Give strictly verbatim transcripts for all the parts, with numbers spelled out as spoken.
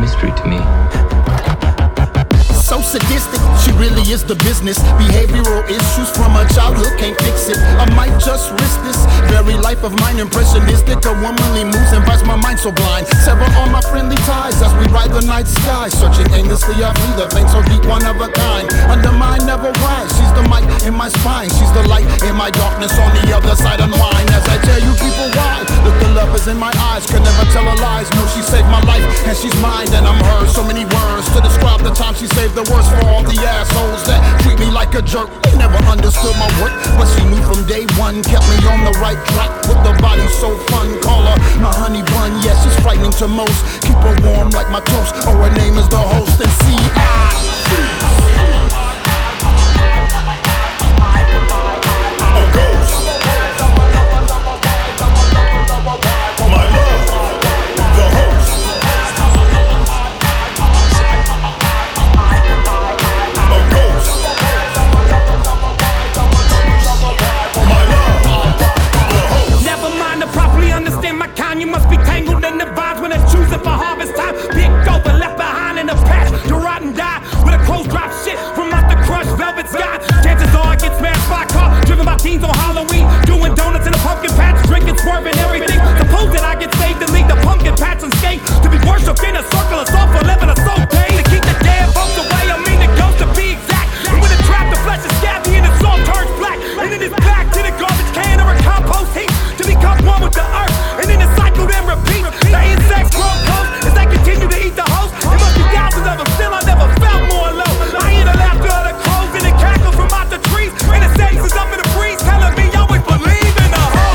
mystery to me. So sadistic, she really is the business. Behavioral issues from her childhood, can't fix it. I might just risk this very life of mine. Impressionistic, a womanly moves invites my mind so blind. Sever all my friendly ties as we ride the night sky, searching aimlessly I feel the vein so deep, one of a kind. Undermine, never wise. She's the mic in my spine. She's the light in my darkness. On the other side unwind as I tell you people why. Look, the love is in my eyes, can never tell her lies. No, she saved my life and she's mine and I'm hers. So many words to describe the time she saved the worst for all the assholes that treat me like a jerk. They never understood my work, but she knew from day one. Kept me on the right track with the body so fun. Call her my honey bun, yes, she's frightening to most. Keep her warm like my toast, oh, her name is the host. And see, I you must be tangled in the vines when it's choosing for harvest time. Picked over, left behind in the past to rot and die with a clothes drop shit from out the crushed velvet sky. Chances are I get smashed by a car driven by teens on Halloween, doing donuts in a pumpkin patch, drinking, swerving everything. Suppose that I get saved to lead the pumpkin patch unscathed, to be worshipped in a circle of salt for living a soul day, to keep the dead folks away. I mean the ghost to be exact. And when the trap, the flesh is scabby and the salt turns black, and it is back to the garbage can or a compost heap to become one with the earth. And then the cycle then repeat. The insects grow close as they continue to eat the host. There must be thousands of them, still I never felt more low. I hear the laughter of the crows and the cackle from out the trees, and the senses up in the breeze telling me always believe in the hope.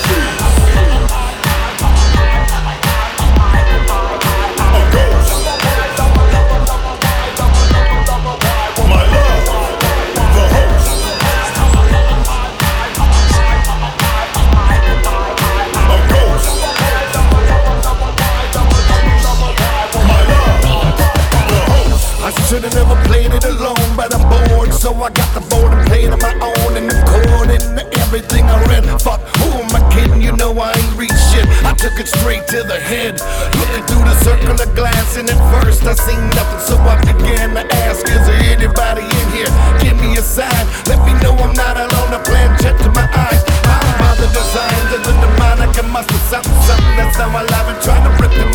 Should've never played it alone, but I'm bored, so I got the board and played on my own. And according to everything I read, fuck, who am I kidding? You know I ain't read shit. I took it straight to the head, looking through the circle of glass, and at first I seen nothing, so I began to ask, is there anybody in here? Give me a sign, let me know I'm not alone. I plan jet to my eyes, I'm by the designs of the demonic. I must have something, something that's how alive and trying to rip them